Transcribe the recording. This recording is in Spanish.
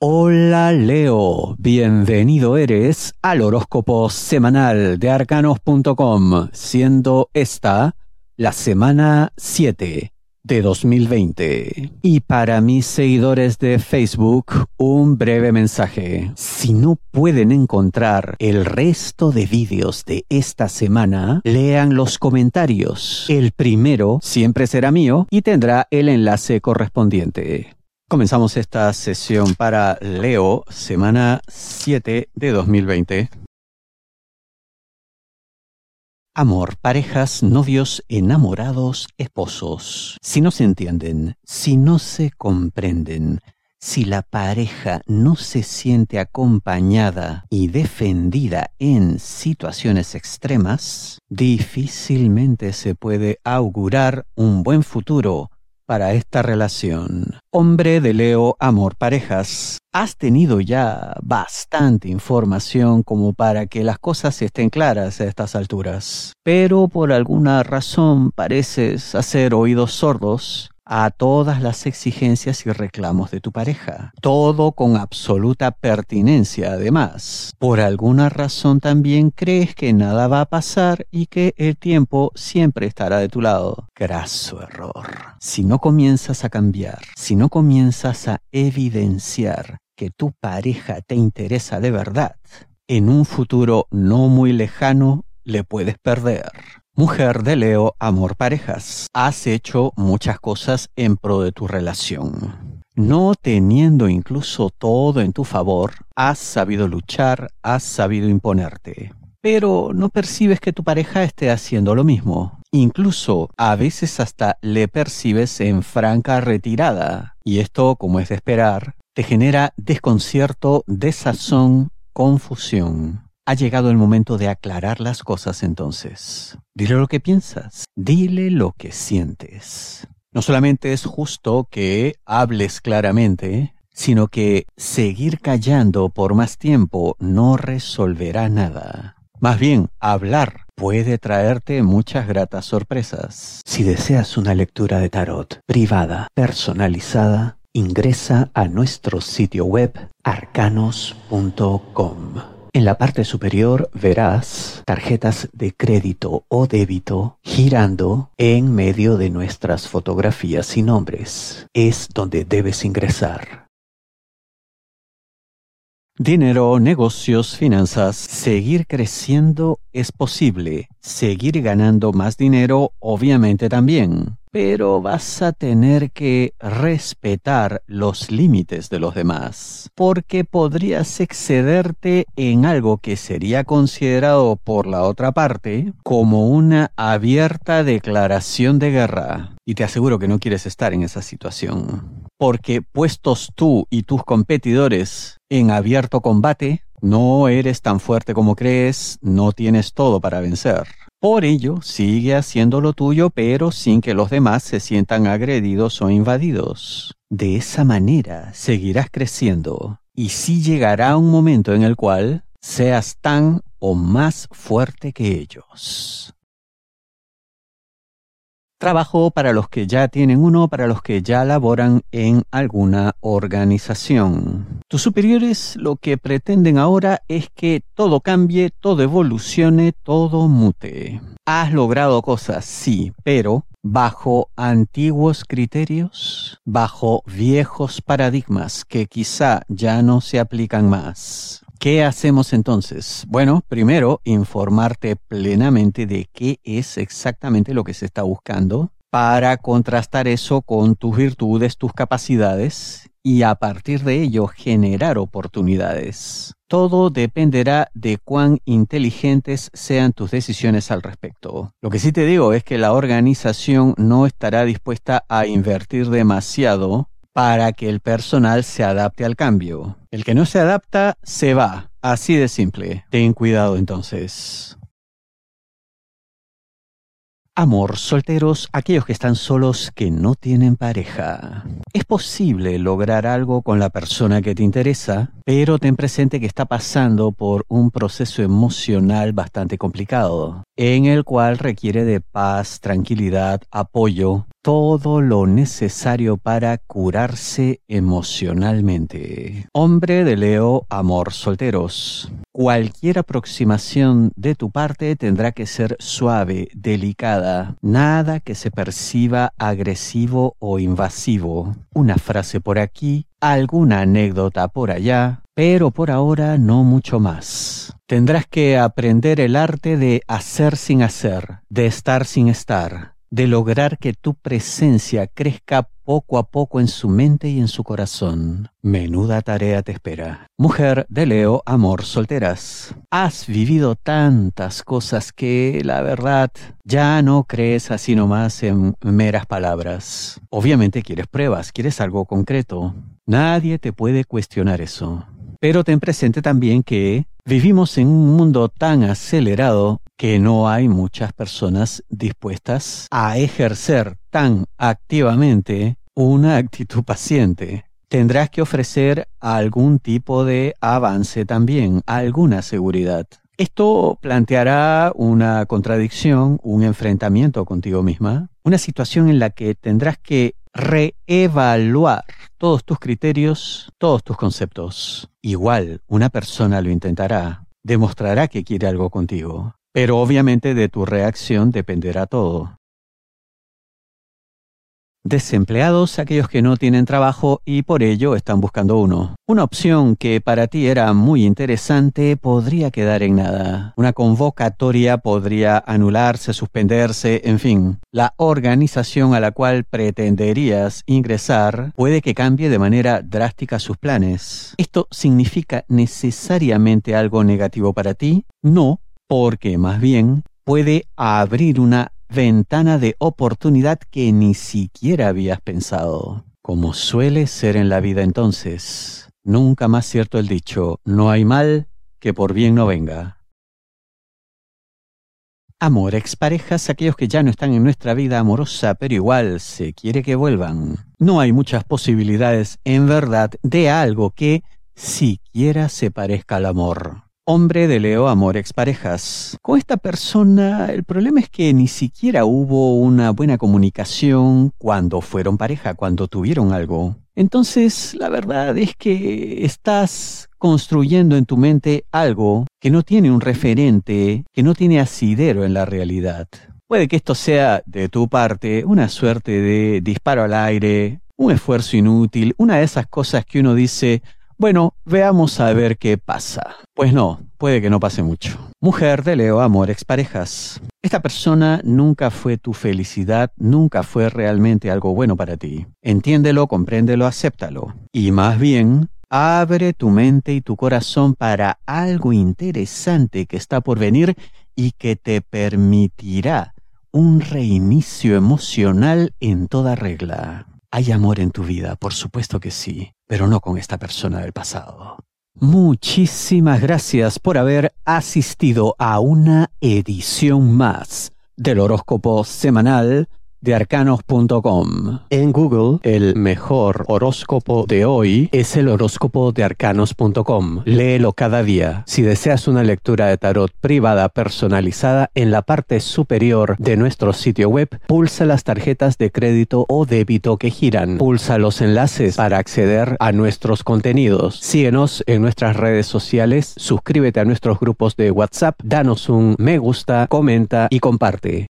Hola Leo, bienvenido eres al horóscopo semanal de arcanos.com, siendo esta la semana 7 de 2020. Y para mis seguidores de Facebook, un breve mensaje. Si no pueden encontrar el resto de vídeos de esta semana, lean los comentarios. El primero siempre será mío y tendrá el enlace correspondiente. Comenzamos esta sesión para Leo, semana 7 de 2020. Amor, parejas, novios, enamorados, esposos. Si no se entienden, si no se comprenden, si la pareja no se siente acompañada y defendida en situaciones extremas, difícilmente se puede augurar un buen futuro para esta relación. Hombre de Leo, amor, parejas. Has tenido ya bastante información como para que las cosas estén claras a estas alturas. Pero por alguna razón pareces hacer oídos sordos a todas las exigencias y reclamos de tu pareja. Todo con absoluta pertinencia, además. Por alguna razón también crees que nada va a pasar y que el tiempo siempre estará de tu lado. Graso error. Si no comienzas a cambiar, si no comienzas a evidenciar que tu pareja te interesa de verdad, en un futuro no muy lejano le puedes perder. Mujer de Leo, amor, parejas. Has hecho muchas cosas en pro de tu relación. No teniendo incluso todo en tu favor, has sabido luchar, has sabido imponerte. Pero no percibes que tu pareja esté haciendo lo mismo. Incluso a veces hasta le percibes en franca retirada. Y esto, como es de esperar, te genera desconcierto, desazón, confusión. Ha llegado el momento de aclarar las cosas entonces. Dile lo que piensas, dile lo que sientes. No solamente es justo que hables claramente, sino que seguir callando por más tiempo no resolverá nada. Más bien, hablar puede traerte muchas gratas sorpresas. Si deseas una lectura de tarot privada, personalizada, ingresa a nuestro sitio web arcanos.com. En la parte superior verás tarjetas de crédito o débito girando en medio de nuestras fotografías y nombres. Es donde debes ingresar. Dinero, negocios, finanzas. Seguir creciendo es posible. Seguir ganando más dinero, obviamente también. Pero vas a tener que respetar los límites de los demás, porque podrías excederte en algo que sería considerado por la otra parte como una abierta declaración de guerra. Y te aseguro que no quieres estar en esa situación, porque puestos tú y tus competidores en abierto combate, no eres tan fuerte como crees, no tienes todo para vencer. Por ello, sigue haciendo lo tuyo, pero sin que los demás se sientan agredidos o invadidos. De esa manera seguirás creciendo, y sí llegará un momento en el cual seas tan o más fuerte que ellos. Trabajo para los que ya tienen uno, para los que ya laboran en alguna organización. Tus superiores lo que pretenden ahora es que todo cambie, todo evolucione, todo mute. Has logrado cosas, sí, pero bajo antiguos criterios, bajo viejos paradigmas que quizá ya no se aplican más. ¿Qué hacemos entonces? Bueno, primero, informarte plenamente de qué es exactamente lo que se está buscando para contrastar eso con tus virtudes, tus capacidades y a partir de ello generar oportunidades. Todo dependerá de cuán inteligentes sean tus decisiones al respecto. Lo que sí te digo es que la organización no estará dispuesta a invertir demasiado para que el personal se adapte al cambio. El que no se adapta, se va. Así de simple. Ten cuidado entonces. Amor, solteros, aquellos que están solos, que no tienen pareja. Es posible lograr algo con la persona que te interesa, pero ten presente que está pasando por un proceso emocional bastante complicado, en el cual requiere de paz, tranquilidad, apoyo todo lo necesario para curarse emocionalmente. Hombre de Leo, amor, solteros. Cualquier aproximación de tu parte tendrá que ser suave, delicada, nada que se perciba agresivo o invasivo. Una frase por aquí, alguna anécdota por allá, pero por ahora no mucho más. Tendrás que aprender el arte de hacer sin hacer, de estar sin estar, de lograr que tu presencia crezca poco a poco en su mente y en su corazón. Menuda tarea te espera. Mujer de Leo, amor, solteras. Has vivido tantas cosas que, la verdad, ya no crees así nomás en meras palabras. Obviamente quieres pruebas, quieres algo concreto. Nadie te puede cuestionar eso. Pero ten presente también que vivimos en un mundo tan acelerado que no hay muchas personas dispuestas a ejercer tan activamente una actitud paciente. Tendrás que ofrecer algún tipo de avance también, alguna seguridad. Esto planteará una contradicción, un enfrentamiento contigo misma, una situación en la que tendrás que reevaluar todos tus criterios, todos tus conceptos. Igual, una persona lo intentará, demostrará que quiere algo contigo, pero obviamente de tu reacción dependerá todo. Desempleados, aquellos que no tienen trabajo y por ello están buscando uno. Una opción que para ti era muy interesante podría quedar en nada. Una convocatoria podría anularse, suspenderse, en fin. La organización a la cual pretenderías ingresar puede que cambie de manera drástica sus planes. ¿Esto significa necesariamente algo negativo para ti? No, porque más bien puede abrir una ventana de oportunidad que ni siquiera habías pensado. Como suele ser en la vida entonces, nunca más cierto el dicho, no hay mal que por bien no venga. Amor, exparejas, aquellos que ya no están en nuestra vida amorosa, pero igual se quiere que vuelvan. No hay muchas posibilidades, en verdad, de algo que siquiera se parezca al amor. Hombre de Leo, amor, exparejas. Con esta persona, el problema es que ni siquiera hubo una buena comunicación cuando fueron pareja, cuando tuvieron algo. Entonces, la verdad es que estás construyendo en tu mente algo que no tiene un referente, que no tiene asidero en la realidad. Puede que esto sea, de tu parte, una suerte de disparo al aire, un esfuerzo inútil, una de esas cosas que uno dice, bueno, veamos a ver qué pasa. Pues no, puede que no pase mucho. Mujer de Leo, amor, exparejas. Esta persona nunca fue tu felicidad, nunca fue realmente algo bueno para ti. Entiéndelo, compréndelo, acéptalo. Y más bien, abre tu mente y tu corazón para algo interesante que está por venir y que te permitirá un reinicio emocional en toda regla. Hay amor en tu vida, por supuesto que sí, pero no con esta persona del pasado. Muchísimas gracias por haber asistido a una edición más del horóscopo semanal de arcanos.com. En Google, el mejor horóscopo de hoy es el horóscopo de arcanos.com. Léelo cada día. Si deseas una lectura de tarot privada personalizada, en la parte superior de nuestro sitio web, pulsa las tarjetas de crédito o débito que giran. Pulsa los enlaces para acceder a nuestros contenidos. Síguenos en nuestras redes sociales, suscríbete a nuestros grupos de WhatsApp, danos un me gusta, comenta y comparte.